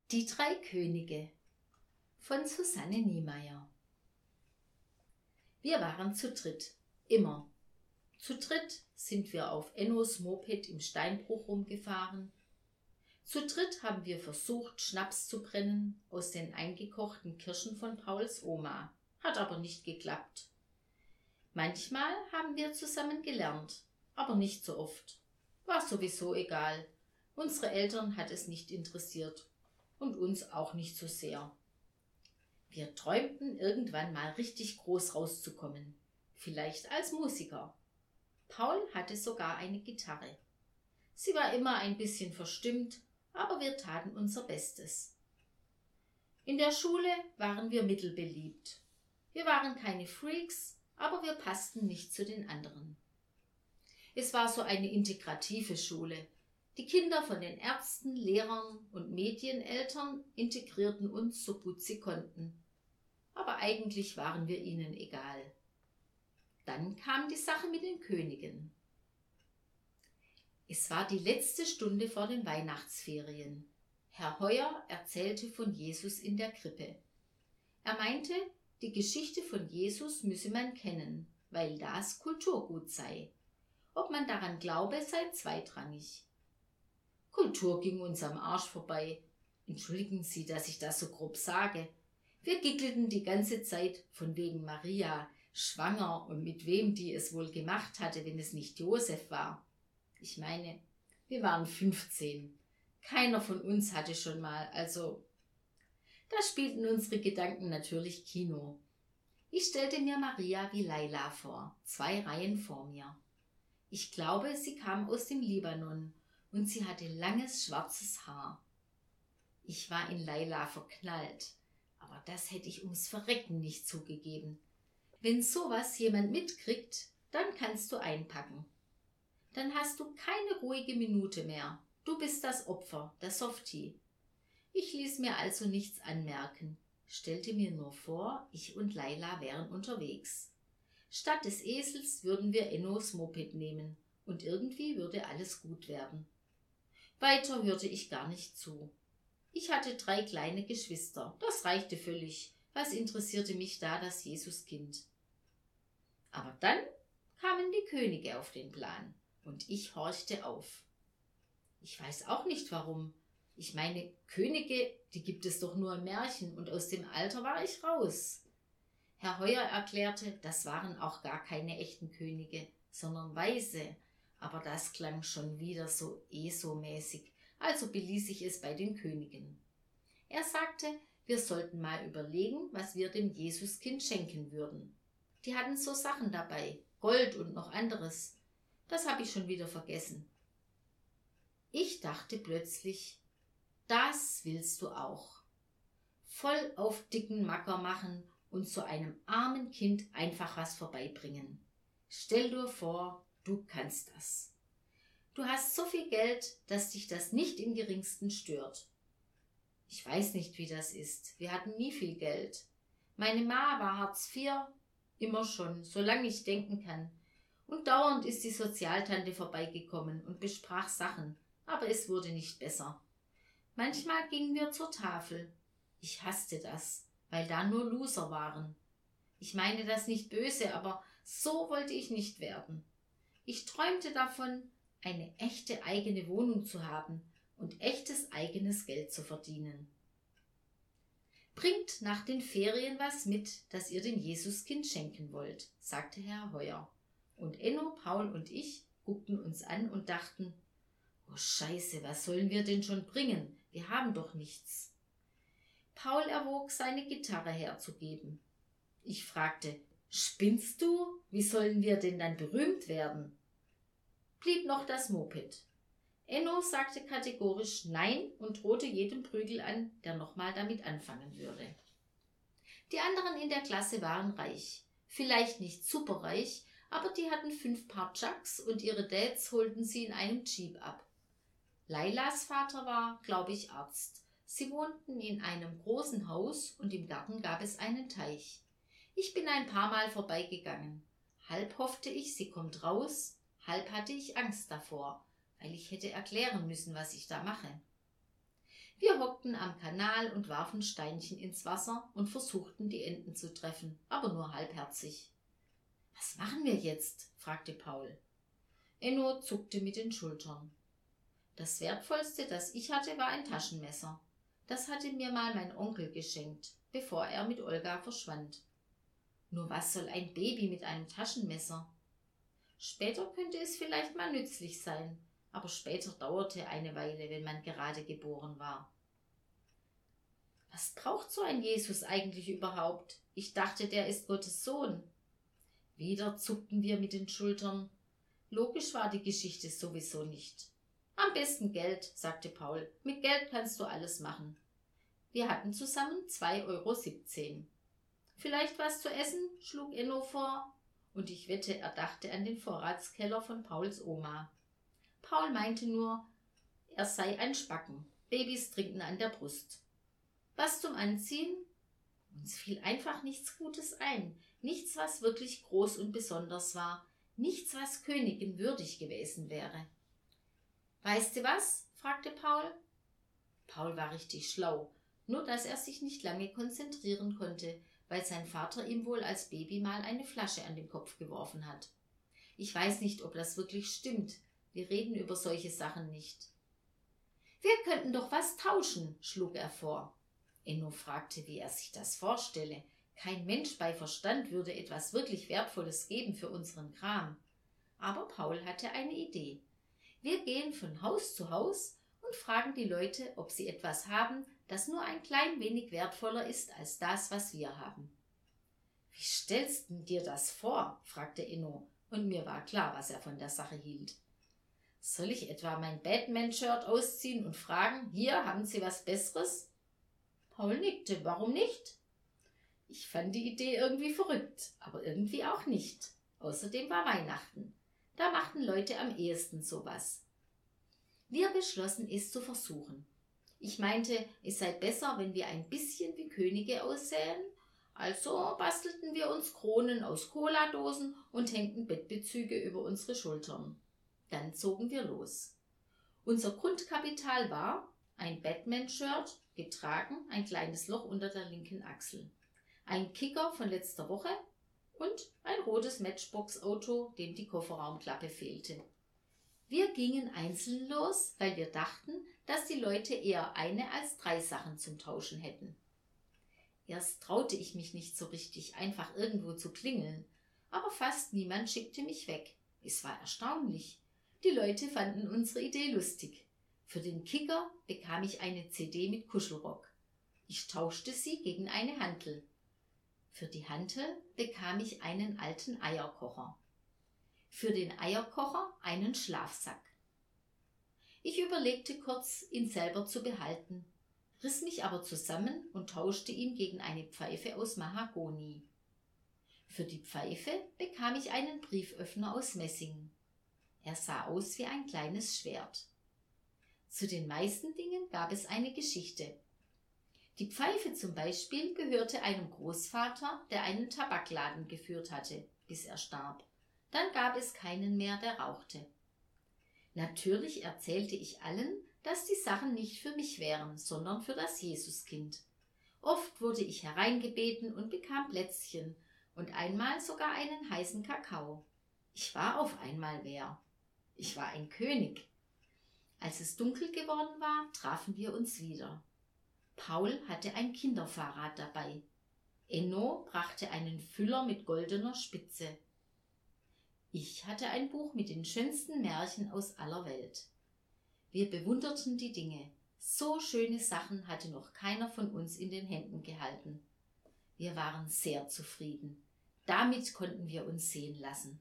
Die drei Könige von Susanne Niemeyer. Wir waren zu dritt, immer. Zu dritt sind wir auf Ennos Moped im Steinbruch rumgefahren. Zu dritt haben wir versucht, Schnaps zu brennen aus den eingekochten Kirschen von Pauls Oma. Hat aber nicht geklappt. Manchmal haben wir zusammen gelernt, aber nicht so oft. War sowieso egal. Unsere Eltern hat es nicht interessiert. Und uns auch nicht so sehr. Wir träumten, irgendwann mal richtig groß rauszukommen. Vielleicht als Musiker. Paul hatte sogar eine Gitarre. Sie war immer ein bisschen verstimmt, aber wir taten unser Bestes. In der Schule waren wir mittelbeliebt. Wir waren keine Freaks, aber wir passten nicht zu den anderen. Es war so eine integrative Schule. Die Kinder von den Ärzten, Lehrern und Medieneltern integrierten uns so gut sie konnten. Aber eigentlich waren wir ihnen egal. Dann kam die Sache mit den Königen. Es war die letzte Stunde vor den Weihnachtsferien. Herr Heuer erzählte von Jesus in der Krippe. Er meinte, die Geschichte von Jesus müsse man kennen, weil das Kulturgut sei. Ob man daran glaube, sei zweitrangig. Kultur ging uns am Arsch vorbei. Entschuldigen Sie, dass ich das so grob sage. Wir giggelten die ganze Zeit von wegen Maria, schwanger und mit wem die es wohl gemacht hatte, wenn es nicht Josef war. Ich meine, wir waren 15. Keiner von uns hatte schon mal, also... Da spielten unsere Gedanken natürlich Kino. Ich stellte mir Maria wie Laila vor, 2 Reihen vor mir. Ich glaube, sie kam aus dem Libanon. Und sie hatte langes, schwarzes Haar. Ich war in Laila verknallt, aber das hätte ich ums Verrecken nicht zugegeben. Wenn sowas jemand mitkriegt, dann kannst du einpacken. Dann hast du keine ruhige Minute mehr. Du bist das Opfer, der Softie. Ich ließ mir also nichts anmerken, stellte mir nur vor, ich und Laila wären unterwegs. Statt des Esels würden wir Ennos Moped nehmen und irgendwie würde alles gut werden. Weiter hörte ich gar nicht zu. Ich hatte 3 kleine Geschwister, das reichte völlig. Was interessierte mich da das Jesuskind? Aber dann kamen die Könige auf den Plan und ich horchte auf. Ich weiß auch nicht warum. Ich meine, Könige, die gibt es doch nur im Märchen und aus dem Alter war ich raus. Herr Heuer erklärte, das waren auch gar keine echten Könige, sondern Weise. Aber das klang schon wieder so ESO-mäßig, also beließ ich es bei den Königen. Er sagte, wir sollten mal überlegen, was wir dem Jesuskind schenken würden. Die hatten so Sachen dabei, Gold und noch anderes. Das habe ich schon wieder vergessen. Ich dachte plötzlich, das willst du auch. Voll auf dicken Macker machen und so einem armen Kind einfach was vorbeibringen. Stell dir vor, du kannst das. Du hast so viel Geld, dass dich das nicht im geringsten stört. Ich weiß nicht, wie das ist. Wir hatten nie viel Geld. Meine Ma war Hartz IV, immer schon, solange ich denken kann. Und dauernd ist die Sozialtante vorbeigekommen und besprach Sachen, aber es wurde nicht besser. Manchmal gingen wir zur Tafel. Ich hasste das, weil da nur Loser waren. Ich meine das nicht böse, aber so wollte ich nicht werden. Ich träumte davon, eine echte eigene Wohnung zu haben und echtes eigenes Geld zu verdienen. Bringt nach den Ferien was mit, das ihr dem Jesuskind schenken wollt, sagte Herr Heuer. Und Enno, Paul und ich guckten uns an und dachten, oh Scheiße, was sollen wir denn schon bringen? Wir haben doch nichts. Paul erwog, seine Gitarre herzugeben. Ich fragte, spinnst du? Wie sollen wir denn dann berühmt werden? Blieb noch das Moped. Enno sagte kategorisch Nein und drohte jedem Prügel an, der nochmal damit anfangen würde. Die anderen in der Klasse waren reich. Vielleicht nicht superreich, aber die hatten 5 Paar Chucks und ihre Dads holten sie in einem Jeep ab. Lailas Vater war, glaube ich, Arzt. Sie wohnten in einem großen Haus und im Garten gab es einen Teich. Ich bin ein paar Mal vorbeigegangen. Halb hoffte ich, sie kommt raus, halb hatte ich Angst davor, weil ich hätte erklären müssen, was ich da mache. Wir hockten am Kanal und warfen Steinchen ins Wasser und versuchten, die Enten zu treffen, aber nur halbherzig. »Was machen wir jetzt?« fragte Paul. Enno zuckte mit den Schultern. Das Wertvollste, das ich hatte, war ein Taschenmesser. Das hatte mir mal mein Onkel geschenkt, bevor er mit Olga verschwand. Nur was soll ein Baby mit einem Taschenmesser? Später könnte es vielleicht mal nützlich sein, aber später dauerte eine Weile, wenn man gerade geboren war. Was braucht so ein Jesus eigentlich überhaupt? Ich dachte, der ist Gottes Sohn. Wieder zuckten wir mit den Schultern. Logisch war die Geschichte sowieso nicht. Am besten Geld, sagte Paul. Mit Geld kannst du alles machen. Wir hatten zusammen 2,17 €. Vielleicht was zu essen, schlug Enno vor. Und ich wette, er dachte an den Vorratskeller von Pauls Oma. Paul meinte nur, er sei ein Spacken. Babys trinken an der Brust. Was zum Anziehen? Uns fiel einfach nichts Gutes ein. Nichts, was wirklich groß und besonders war. Nichts, was Königin würdig gewesen wäre. »Weißt du was?« fragte Paul. Paul war richtig schlau, nur dass er sich nicht lange konzentrieren konnte, weil sein Vater ihm wohl als Baby mal eine Flasche an den Kopf geworfen hat. Ich weiß nicht, ob das wirklich stimmt. Wir reden über solche Sachen nicht. »Wir könnten doch was tauschen«, schlug er vor. Enno fragte, wie er sich das vorstelle. Kein Mensch bei Verstand würde etwas wirklich Wertvolles geben für unseren Kram. Aber Paul hatte eine Idee. Wir gehen von Haus zu Haus und fragen die Leute, ob sie etwas haben, das nur ein klein wenig wertvoller ist als das, was wir haben. »Wie stellst du dir das vor?« fragte Enno, und mir war klar, was er von der Sache hielt. »Soll ich etwa mein Batman-Shirt ausziehen und fragen, hier, haben Sie was Besseres?« Paul nickte, warum nicht? Ich fand die Idee irgendwie verrückt, aber irgendwie auch nicht. Außerdem war Weihnachten. Da machten Leute am ehesten sowas. Wir beschlossen, es zu versuchen. Ich meinte, es sei besser, wenn wir ein bisschen wie Könige aussähen. Also bastelten wir uns Kronen aus Cola-Dosen und hängten Bettbezüge über unsere Schultern. Dann zogen wir los. Unser Grundkapital war ein Batman-Shirt, getragen, ein kleines Loch unter der linken Achsel, ein Kicker von letzter Woche und ein rotes Matchbox-Auto, dem die Kofferraumklappe fehlte. Wir gingen einzeln los, weil wir dachten, dass die Leute eher eine als 3 Sachen zum Tauschen hätten. Erst traute ich mich nicht so richtig, einfach irgendwo zu klingeln, aber fast niemand schickte mich weg. Es war erstaunlich. Die Leute fanden unsere Idee lustig. Für den Kicker bekam ich eine CD mit Kuschelrock. Ich tauschte sie gegen eine Hantel. Für die Hantel bekam ich einen alten Eierkocher. Für den Eierkocher einen Schlafsack. Ich überlegte kurz, ihn selber zu behalten, riss mich aber zusammen und tauschte ihn gegen eine Pfeife aus Mahagoni. Für die Pfeife bekam ich einen Brieföffner aus Messing. Er sah aus wie ein kleines Schwert. Zu den meisten Dingen gab es eine Geschichte. Die Pfeife zum Beispiel gehörte einem Großvater, der einen Tabakladen geführt hatte, bis er starb. Dann gab es keinen mehr, der rauchte. Natürlich erzählte ich allen, dass die Sachen nicht für mich wären, sondern für das Jesuskind. Oft wurde ich hereingebeten und bekam Plätzchen und einmal sogar einen heißen Kakao. Ich war auf einmal wer. Ich war ein König. Als es dunkel geworden war, trafen wir uns wieder. Paul hatte ein Kinderfahrrad dabei. Enno brachte einen Füller mit goldener Spitze. Ich hatte ein Buch mit den schönsten Märchen aus aller Welt. Wir bewunderten die Dinge. So schöne Sachen hatte noch keiner von uns in den Händen gehalten. Wir waren sehr zufrieden. Damit konnten wir uns sehen lassen.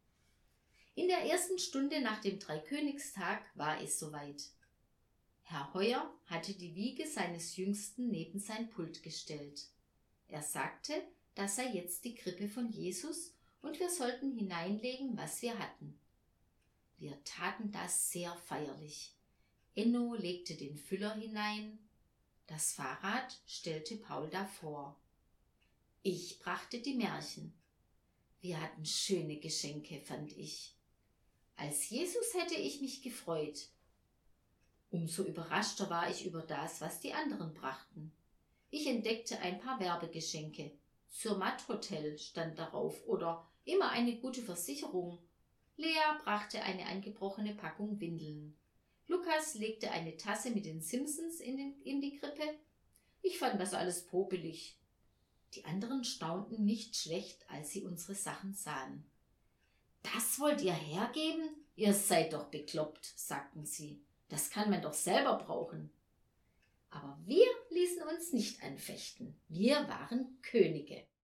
In der ersten Stunde nach dem Dreikönigstag war es soweit. Herr Heuer hatte die Wiege seines Jüngsten neben sein Pult gestellt. Er sagte, das sei jetzt die Krippe von Jesus und wir sollten hineinlegen, was wir hatten. Wir taten das sehr feierlich. Enno legte den Füller hinein. Das Fahrrad stellte Paul davor. Ich brachte die Märchen. Wir hatten schöne Geschenke, fand ich. Als Jesus hätte ich mich gefreut. Umso überraschter war ich über das, was die anderen brachten. Ich entdeckte ein paar Werbegeschenke. Zermatt Hotel stand darauf oder immer eine gute Versicherung. Lea brachte eine angebrochene Packung Windeln. Lukas legte eine Tasse mit den Simpsons in die Krippe. Ich fand das alles popelig. Die anderen staunten nicht schlecht, als sie unsere Sachen sahen. »Das wollt ihr hergeben? Ihr seid doch bekloppt«, sagten sie. »Das kann man doch selber brauchen.« Aber wir ließen uns nicht anfechten. Wir waren Könige.